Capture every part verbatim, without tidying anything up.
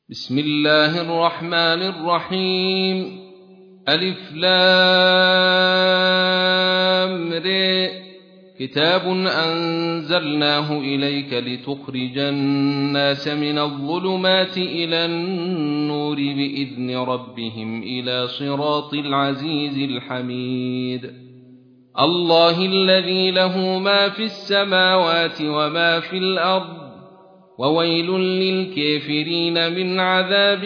بسم الله الرحمن الرحيم. ألف لام ر. كتاب أنزلناه إليك لتخرج الناس من الظلمات إلى النور بإذن ربهم إلى صراط العزيز الحميد. الله الذي له ما في السماوات وما في الأرض، وويل للكافرين من عذاب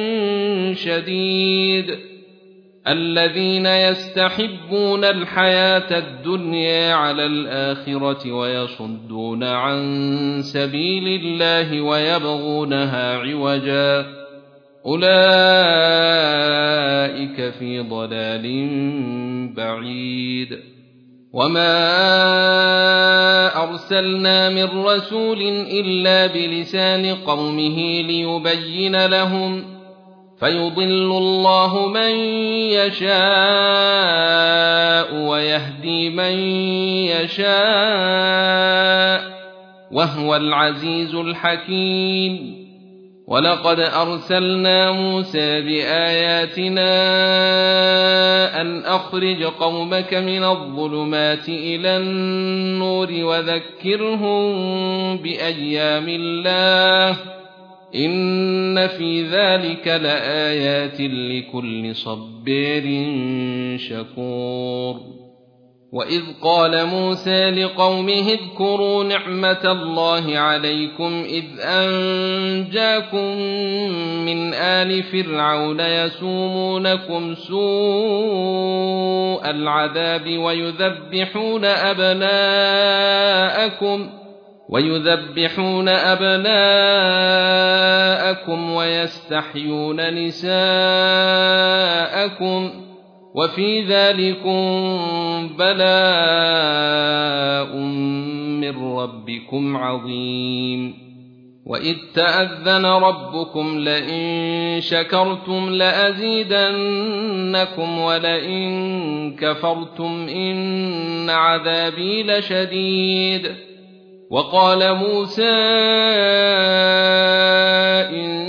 شديد. الذين يستحبون الحياة الدنيا على الآخرة ويصدون عن سبيل الله ويبغونها عوجا، أولئك في ضلال بعيد. وما أرسلنا من رسول إلا بلسان قومه ليبين لهم، فيضل الله من يشاء ويهدي من يشاء، وهو العزيز الحكيم. ولقد أرسلنا موسى بآياتنا أن أخرج قومك من الظلمات إلى النور وذكرهم بأيام الله، إن في ذلك لآيات لكل صبار شكور. وإذ قال موسى لقومه اذكروا نعمة الله عليكم إذ أنجاكم من آل فرعون يسومونكم سوء العذاب ويذبحون أبناءكم ويذبحون أبناءكم ويستحيون نساءكم، وفي ذلكم بلاء من ربكم عظيم. وإذ تأذن ربكم لئن شكرتم لأزيدنكم ولئن كفرتم إن عذابي لشديد. وقال موسى إن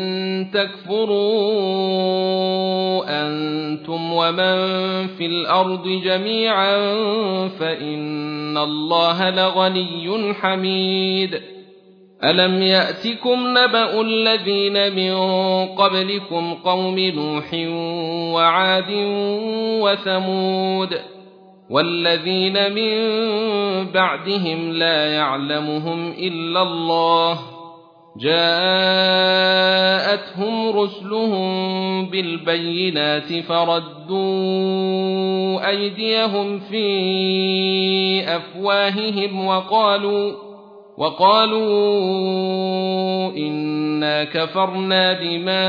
تكفروا أنتم ومن في الأرض جميعا فإن الله لغني حميد. ألم يأتكم نبأ الذين من قبلكم قوم نوح وعاد وثمود والذين من بعدهم لا يعلمهم إلا الله، جاءتهم رسلهم بالبينات فردوا أيديهم في أفواههم وقالوا وقالوا إنا كفرنا بما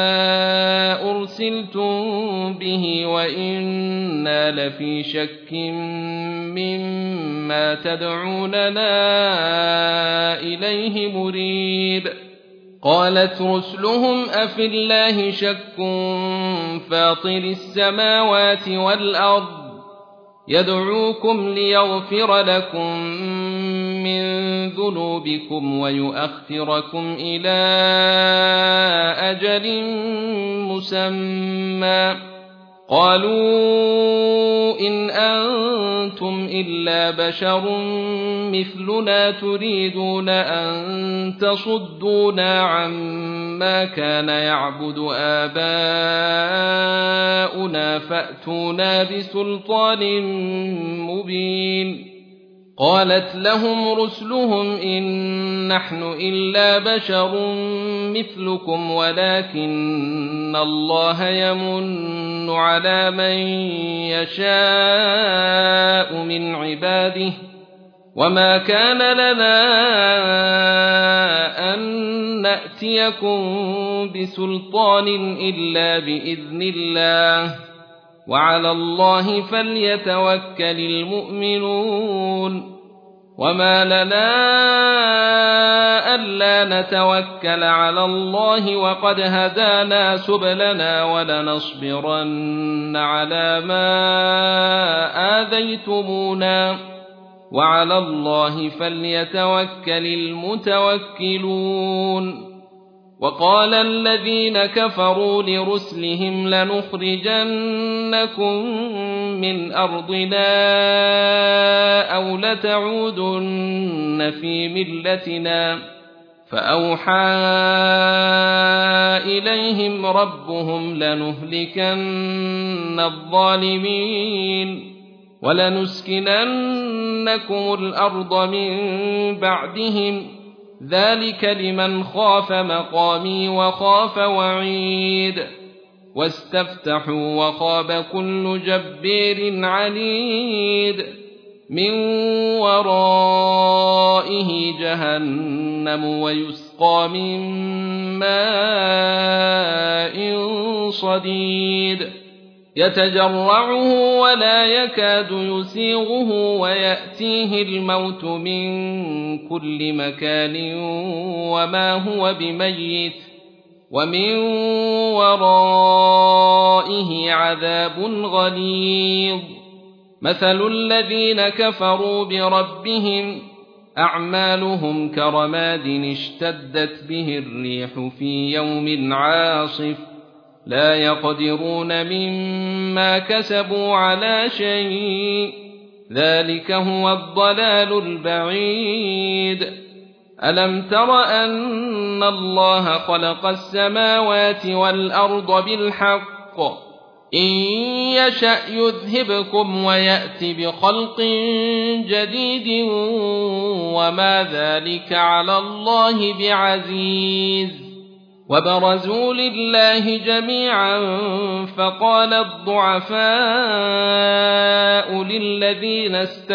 أرسلتم به وإنا لفي شك مما تدعوننا إليه مريب. قالت رسلهم أفي الله شك فاطر السماوات والأرض يدعوكم ليغفر لكم من ذنوبكم ويؤخركم إلى أجل مسمى. قالوا إن أنتم إلا بشر مثلنا تريدون أن تصدونا عما كان يعبد آباؤنا فأتونا بسلطان مبين. قالت لهم رسلهم إن نحن إلا بشر مثلكم ولكن الله يمن على من يشاء من عباده، وما كان لنا أن نأتيكم بسلطان إلا بإذن الله، وعلى الله فليتوكل المؤمنون. وما لنا ألا نتوكل على الله وقد هدانا سبلنا ولنصبرن على ما آذيتمونا، وعلى الله فليتوكل المتوكلون. وقال الذين كفروا لرسلهم لنخرجنكم من أرضنا أو لتعودن في ملتنا فأوحى إليهم ربهم لنهلكن الظالمين ولنسكننكم الأرض من بعدهم ذلك لمن خاف مقامي وخاف وعيد واستفتحوا وخاب كل جبار عنيد من ورائه جهنم ويسقى من ماء صديد يتجرعه ولا يكاد يسيغه ويأتيه الموت من كل مكان وما هو بميت ومن ورائه عذاب غليظ مثل الذين كفروا بربهم أعمالهم كرماد اشتدت به الريح في يوم عاصف لا يقدرون مما كسبوا على شيء ذلك هو الضلال البعيد ألم تر أن الله خلق السماوات والأرض بالحق إن يشأ يذهبكم ويأت بخلق جديد وما ذلك على الله بعزيز وبرزوا لله جميعا فقال الضعفاء للذين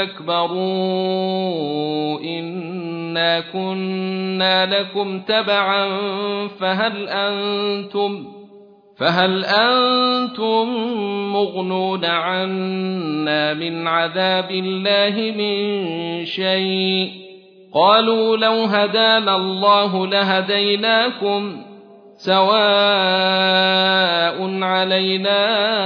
استكبروا إنا كنا لكم تبعا فهل أنتم فهل أنتم مغنون عنا من عذاب الله من شيء قالوا لو هدانا الله لهديناكم سواء علينا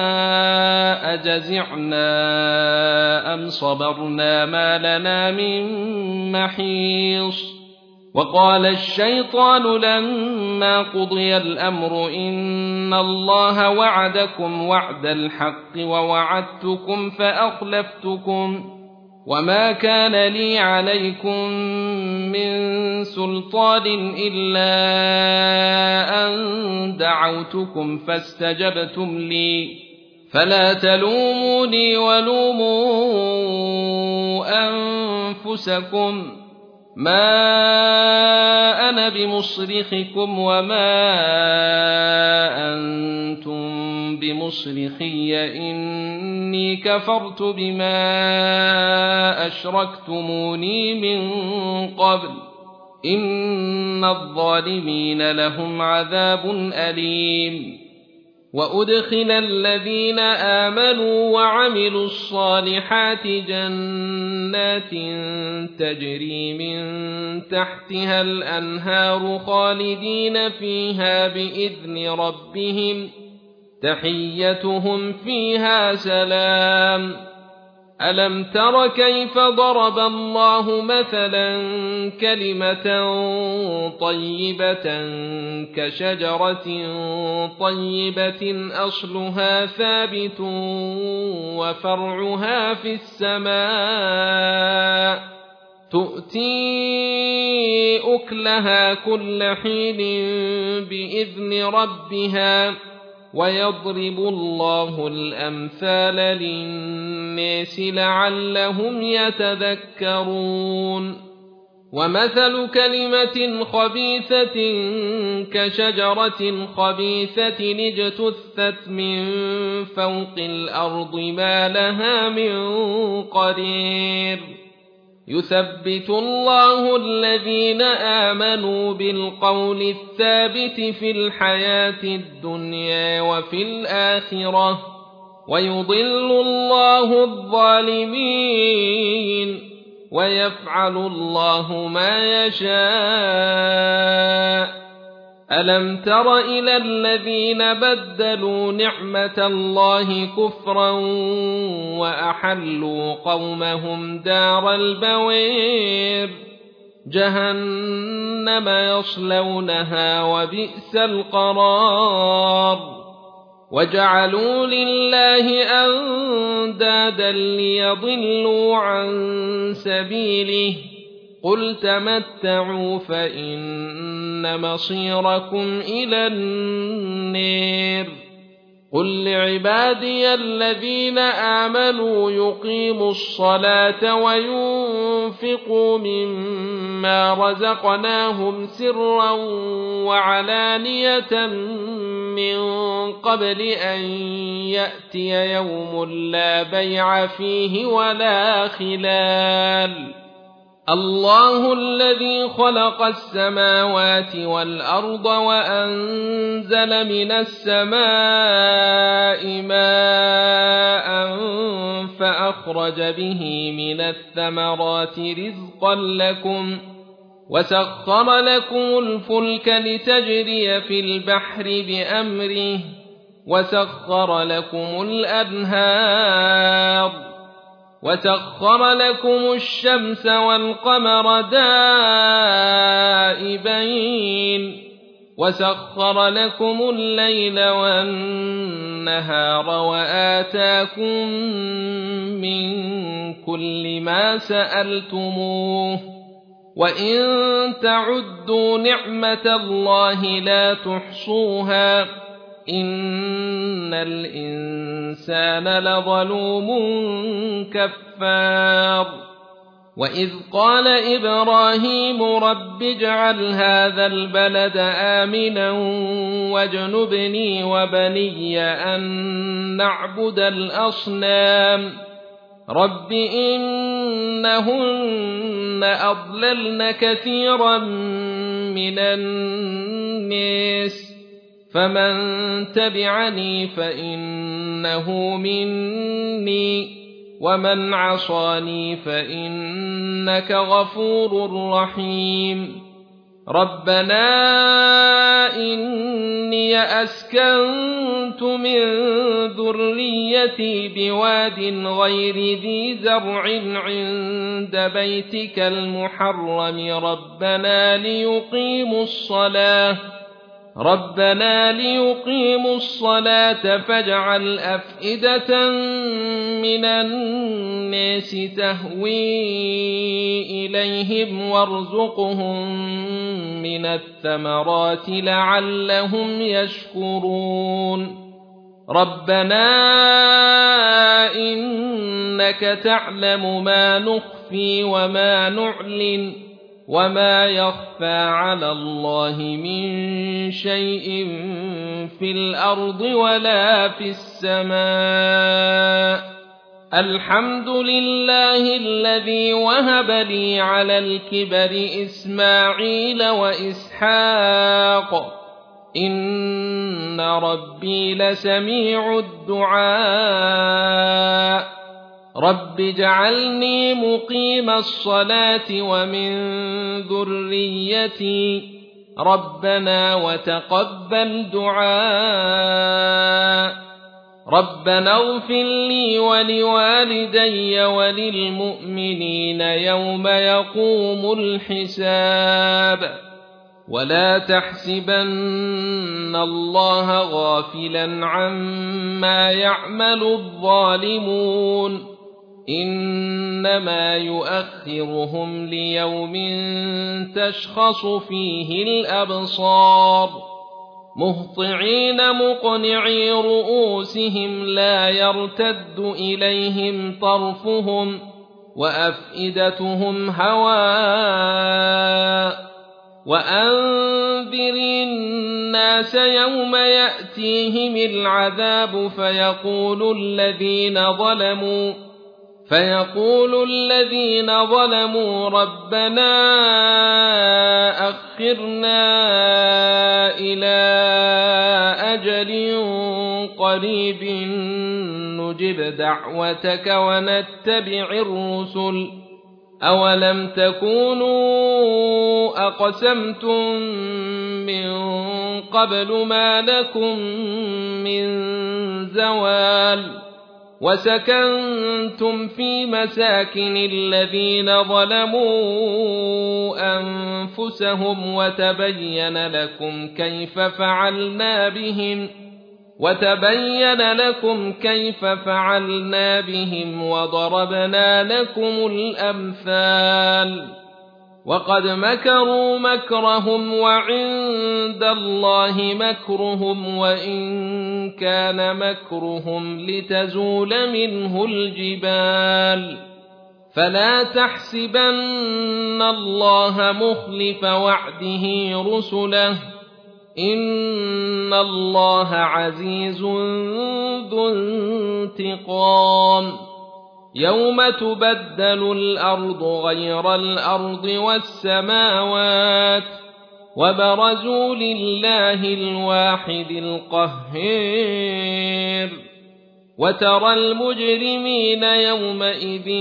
أجزعنا أم صبرنا ما لنا من محيص وقال الشيطان لما قضي الأمر إن الله وعدكم وعد الحق ووعدتكم فأخلفتكم وما كان لي عليكم من سلطان إلا أن دعوتكم فاستجبتم لي فلا تلوموني ولوموا أنفسكم ما أنا بمصرخكم وما أنتم بمصرخي إني كفرت بما أشركتموني من قبل إن الظالمين لهم عذاب أليم وأدخل الذين آمنوا وعملوا الصالحات جنات تجري من تحتها الأنهار خالدين فيها بإذن ربهم تحيتهم فيها سلام ألم تر كيف ضرب الله مثلا كلمة طيبة كشجرة طيبة أصلها ثابت وفرعها في السماء تؤتي أكلها كل حين بإذن ربها ويضرب الله الأمثال للناس لعلهم يتذكرون ومثل كلمة خبيثة كشجرة خبيثة اجتثت من فوق الأرض ما لها من قرير يثبت الله الذين آمنوا بالقول الثابت في الحياة الدنيا وفي الآخرة ويضل الله الظالمين ويفعل الله ما يشاء ألم تر إلى الذين بدلوا نعمة الله كفرا وأحلوا قومهم دار البوير جهنم يصلونها وبئس القرار وجعلوا لله أندادا ليضلوا عن سبيله قل تمتعوا فإن مصيركم إلى النار قل لعبادي الذين آمنوا يقيموا الصلاة وينفقوا مما رزقناهم سرا وعلانية من قبل أن يأتي يوم لا بيع فيه ولا خلال الله الذي خلق السماوات والأرض وأنزل من السماء ماء فأخرج به من الثمرات رزقا لكم وسخر لكم الفلك لتجري في البحر بأمره وسخر لكم الأنهار وسخر لكم الشمس والقمر دائبين وسخر لكم الليل والنهار وآتاكم من كل ما سألتموه وإن تعدوا نعمة الله لا تحصوها إن الإنسان لظلوم كفار وإذ قال إبراهيم رب اجعل هذا البلد آمنا واجنبني وبني أن نعبد الأصنام رب إنهن أضللن كثيرا من الناس فمن تبعني فإنه مني ومن عصاني فإنك غفور رحيم ربنا إني أسكنت من ذريتي بواد غير ذي زرع عند بيتك المحرم ربنا ليقيموا الصلاة ربنا ليقيموا الصلاة فاجعل أفئدة من الناس تهوي إليهم وارزقهم من الثمرات لعلهم يشكرون ربنا إنك تعلم ما نخفي وما نعلن وما يخفى على الله من شيء في الأرض ولا في السماء الحمد لله الذي وهب لي على الكبر إسماعيل وإسحاق إن ربي لسميع الدعاء رب اجعلني مقيم الصلاة ومن ذريتي ربنا وتقبل دعاء ربنا اغفر لي ولوالدي وللمؤمنين يوم يقوم الحساب ولا تحسبن الله غافلا عما يعمل الظالمون إنما يؤخرهم ليوم تشخص فيه الأبصار مهطعين مقنعي رؤوسهم لا يرتد إليهم طرفهم وأفئدتهم هواء وأنذر الناس يوم يأتيهم العذاب فيقول الذين ظلموا فيقول الذين ظلموا ربنا أخرنا إلى أجل قريب نجب دعوتك ونتبع الرسل أولم تكونوا أقسمتم من قبل ما لكم من زوال وسكنتم في مساكن الذين ظلموا أنفسهم وتبين لكم كيف فعلنا بهم وتبين لكم كيف فعلنا بهم وضربنا لكم الأمثال وقد مكروا مكرهم وعند الله مكرهم وإن كان مكرهم لتزول منه الجبال فلا تحسبن الله مخلف وعده رسله إن الله عزيز ذو انتقام يوم تبدل الأرض غير الأرض والسماوات وبرزوا لله الواحد القهار وترى المجرمين يومئذ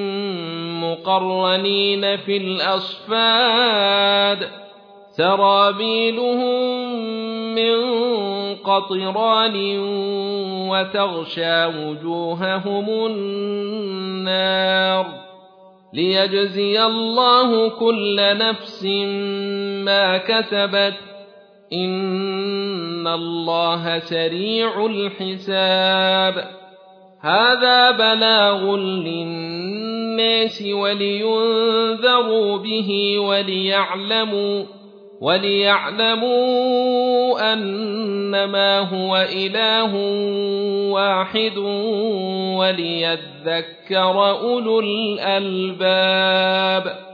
مقرنين في الأصفاد سرابيلهم من قطران وتغشى وجوههم النار ليجزي الله كل نفس ما كسبت إن الله سريع الحساب هذا بلاغ للناس ولينذروا به وليعلموا وليعلموا أنما هو إله واحد وليذكر أولو الألباب